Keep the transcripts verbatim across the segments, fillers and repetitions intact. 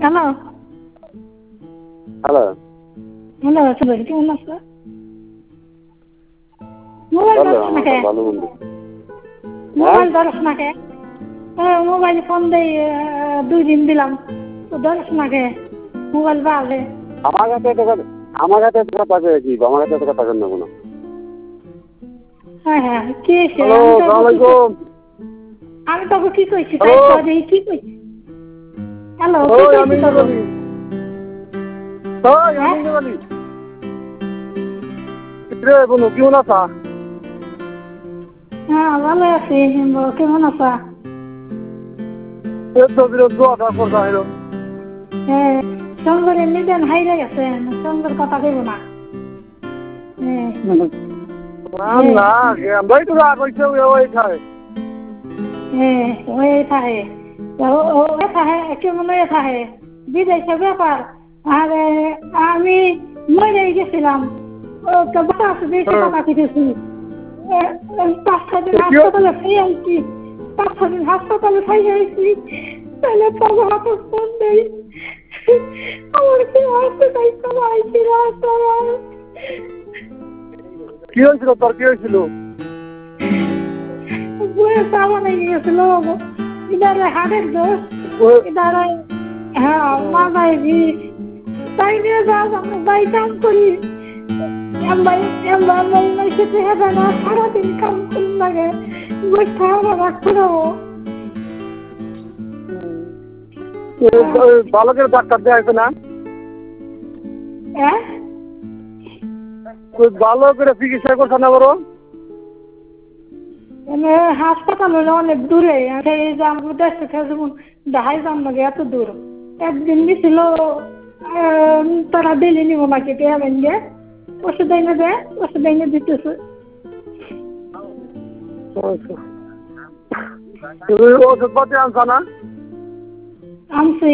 Hello hello hello সুন্দর কেমন আছো? মোবাইল ধরছ না কে? ভালো মন্দ মোবাইল ধরছ না কে? হ্যাঁ মোবাইল ফোন দেই দুই দিন দিলাম তো ধরছ না কে? মোবাইল বাজে আমার কাছে তো আমার কাছে তো কথা আছে কি আমার কাছে তো কথা নেব না। হ্যাঁ হ্যাঁ কি হ্যালো আসসালামু আলাইকুম। আমি তোকে কি কইছি তাই তো দেখি কি কইছি। হ্যালো কি ওই কইছি আমি তোকে? বলি ওই আমি বলি রে বলো কি মনে আছে? হ্যাঁ ভালো আছি কেমন আছো? এই তো বিরোধ দোয়া করতে হইলো। হ্যাঁ সঙ্গরের নিদেন হাইরে গেছে সঙ্গর কথা কইব না। হ্যাঁ না ভাই তো কইছে ওই খায় হ্যাঁ ওই থাকে ওই থাকে কেমন ওই থাকে বিদেশে ব্যাপার আর আমি মরে গেছিলাম ও তো বাতাস বেশি কথা কেটেছি পাঁচ ছ দিন হাসপাতালে খাই আইছি পাঁচ ছ দিন হাসপাতালে খাই আইছি তাহলে তবে হাতে ফোন দেই আমার কি আসতে তাই সব আইছি রাস্তায় কি হয়েছিল তোর কি হয়েছিল? বয়স আমার লেগে গেছিল ইদারে হাটের দোষ ইদারে হ্যাঁ মাথায় বিষ তাই নিয়ে যাস আমরা বাই কাম করি সারাদিন কাম করি লাগে বসে আমার রাখতে দেবো বালকের ডাক্তার দেওয়া না হ্যাঁ ভালো করে চিকিৎসা করছে না বড় হাসপাতাল হলে অনেক দূরে এই যে আমার দেশে যেমন দেখাই যান লাগে এত দূর একদিন দিছিল তারা দিলি নিব নাকি পেয়াবেন গে ওষুধ এনে দেয় ওষুধ এনে দিতেছে ওষুধ পাতি আনছা না আনছি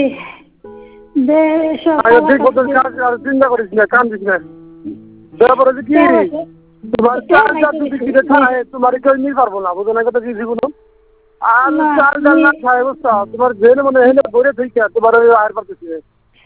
চিন্তা করিস না কান দিস না তারপরে কি তোমার চাল চাল যদি কিনে খায় তোমার কেউ নিয়ে পারবো না বুঝো না কথা কি জীবন আর চাল ডাল না খায় বুঝছো তোমার জেনে মনে হেলে ভরে থেকে তোমার আর পারতেছে